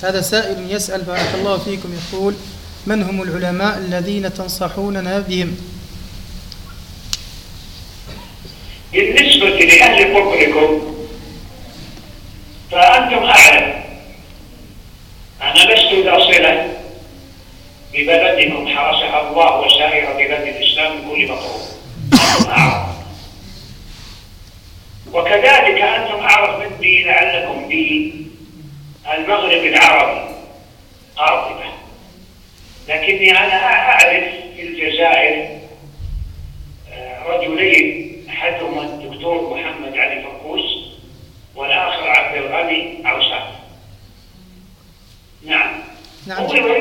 هذا سائل يسأل بارك الله فيكم، يقول: من هم العلماء الذين تنصحوننا بهم؟ بالنسبة لأهل قبركم فأنتم أعلم. أنا لست ذا صلة ببلدكم حرسها الله وسائر بلاد الإسلام من كل مطروب، أنتم أعرف، وكذلك أنتم أعرف مني لعلكم بالمغرب العربي قاطبة، لكني أنا أعرف في الجزائر رجلين، أحدهما الدكتور محمد علي فرقوس والآخر عبد الغني عوسان. نعم. نعم. وغير